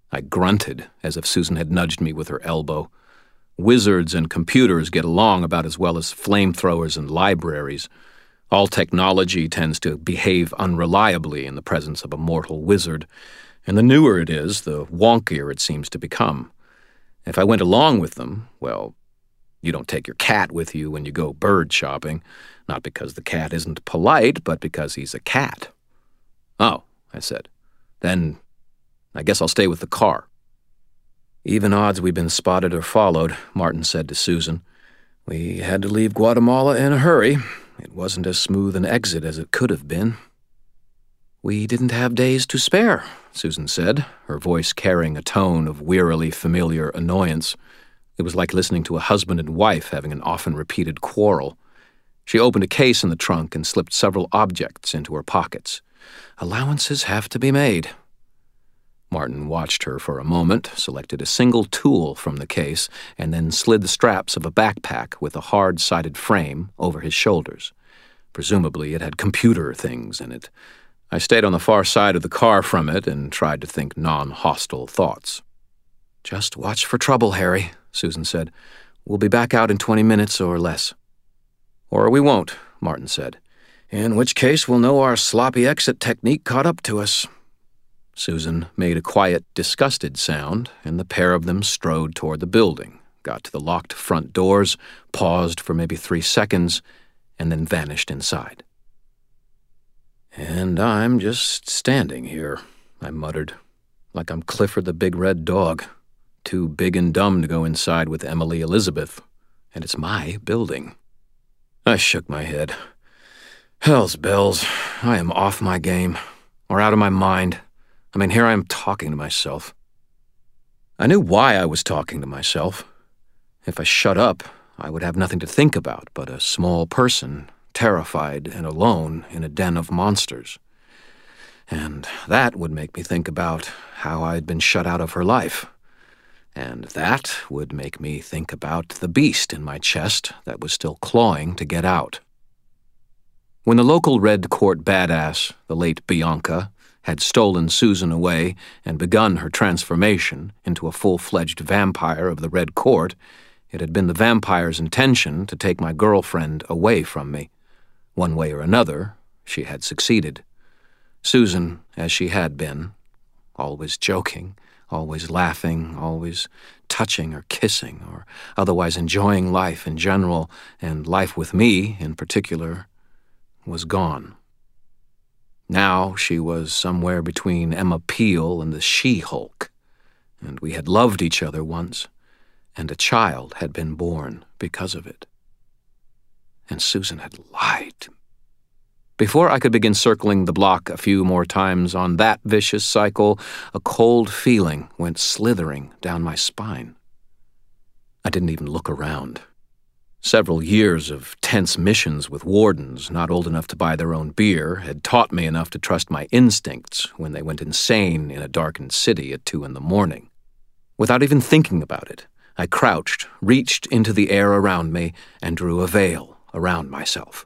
I grunted, as if Susan had nudged me with her elbow. Wizards and computers get along about as well as flamethrowers and libraries. All technology tends to behave unreliably in the presence of a mortal wizard, and the newer it is, the wonkier it seems to become. If I went along with them, well, you don't take your cat with you when you go bird shopping, not because the cat isn't polite, but because he's a cat. Oh, I said. Then I guess I'll stay with the car. Even odds we've been spotted or followed, Martin said to Susan. We had to leave Guatemala in a hurry. It wasn't as smooth an exit as it could have been. We didn't have days to spare, Susan said, her voice carrying a tone of wearily familiar annoyance. It was like listening to a husband and wife having an often-repeated quarrel. She opened a case in the trunk and slipped several objects into her pockets. Allowances have to be made. Martin watched her for a moment, selected a single tool from the case, and then slid the straps of a backpack with a hard-sided frame over his shoulders. Presumably it had computer things in it. I stayed on the far side of the car from it and tried to think non-hostile thoughts. Just watch for trouble, Harry, Susan said. We'll be back out in 20 minutes or less. Or we won't, Martin said. In which case we'll know our sloppy exit technique caught up to us. Susan made a quiet, disgusted sound, and the pair of them strode toward the building, got to the locked front doors, paused for maybe 3 seconds, and then vanished inside. And I'm just standing here, I muttered, like I'm Clifford the Big Red Dog, too big and dumb to go inside with Emily Elizabeth, and it's my building. I shook my head. Hell's bells, I am off my game, or out of my mind. I mean, here I am talking to myself. I knew why I was talking to myself. If I shut up, I would have nothing to think about but a small person, terrified and alone in a den of monsters. And that would make me think about how I'd been shut out of her life. And that would make me think about the beast in my chest that was still clawing to get out. When the local Red Court badass, the late Bianca, had stolen Susan away and begun her transformation into a full-fledged vampire of the Red Court, it had been the vampire's intention to take my girlfriend away from me. One way or another, she had succeeded. Susan, as she had been, always joking, always laughing, always touching or kissing, or otherwise enjoying life in general, and life with me in particular, was gone. Now she was somewhere between Emma Peel and the She-Hulk, and we had loved each other once, and a child had been born because of it. And Susan had lied to me. Before I could begin circling the block a few more times on that vicious cycle, a cold feeling went slithering down my spine. I didn't even look around. Several years of tense missions with wardens not old enough to buy their own beer had taught me enough to trust my instincts when they went insane in a darkened city at 2 a.m. Without even thinking about it, I crouched, reached into the air around me, and drew a veil around myself.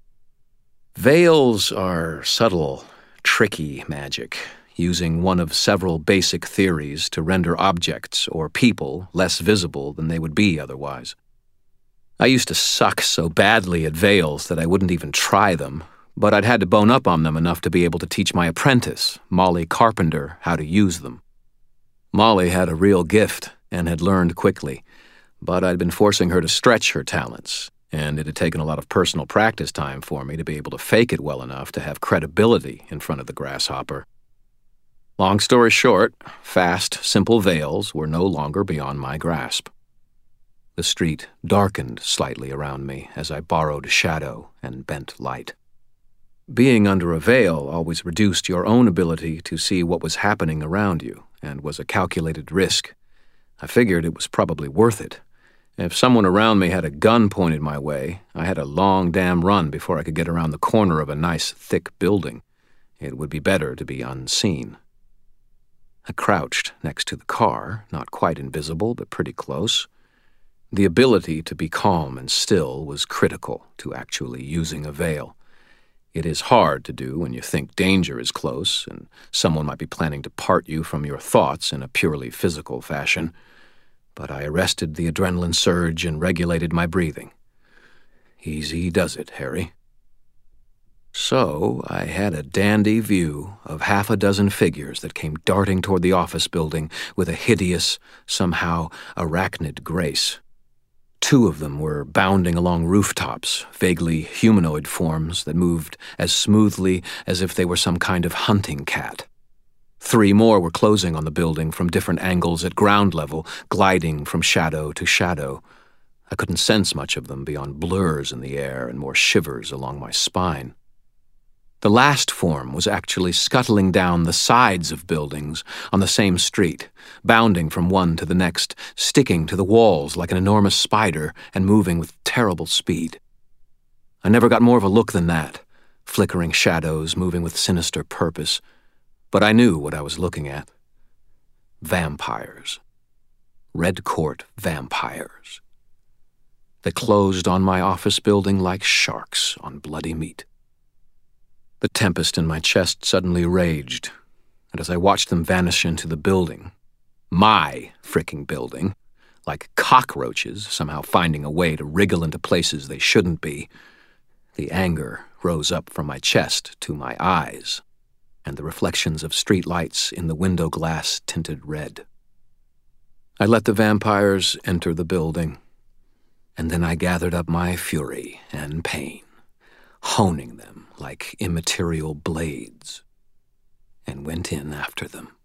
Veils are subtle, tricky magic, using one of several basic theories to render objects or people less visible than they would be otherwise. I used to suck so badly at veils that I wouldn't even try them, but I'd had to bone up on them enough to be able to teach my apprentice, Molly Carpenter, how to use them. Molly had a real gift and had learned quickly, but I'd been forcing her to stretch her talents, and it had taken a lot of personal practice time for me to be able to fake it well enough to have credibility in front of the grasshopper. Long story short, fast, simple veils were no longer beyond my grasp. The street darkened slightly around me as I borrowed shadow and bent light. Being under a veil always reduced your own ability to see what was happening around you and was a calculated risk. I figured it was probably worth it. If someone around me had a gun pointed my way, I had a long damn run before I could get around the corner of a nice, thick building. It would be better to be unseen. I crouched next to the car, not quite invisible, but pretty close. The ability to be calm and still was critical to actually using a veil. It is hard to do when you think danger is close and someone might be planning to part you from your thoughts in a purely physical fashion, but I arrested the adrenaline surge and regulated my breathing. Easy does it, Harry. So I had a dandy view of half a dozen figures that came darting toward the office building with a hideous, somehow arachnid grace. 2 of them were bounding along rooftops, vaguely humanoid forms that moved as smoothly as if they were some kind of hunting cat. 3 more were closing on the building from different angles at ground level, gliding from shadow to shadow. I couldn't sense much of them beyond blurs in the air and more shivers along my spine. The last form was actually scuttling down the sides of buildings on the same street, bounding from one to the next, sticking to the walls like an enormous spider and moving with terrible speed. I never got more of a look than that, flickering shadows moving with sinister purpose, but I knew what I was looking at. Vampires. Red Court vampires. They closed on my office building like sharks on bloody meat. The tempest in my chest suddenly raged, and as I watched them vanish into the building, my fricking building, like cockroaches somehow finding a way to wriggle into places they shouldn't be, the anger rose up from my chest to my eyes, and the reflections of street lights in the window glass tinted red. I let the vampires enter the building, and then I gathered up my fury and pain, honing them like immaterial blades, and went in after them.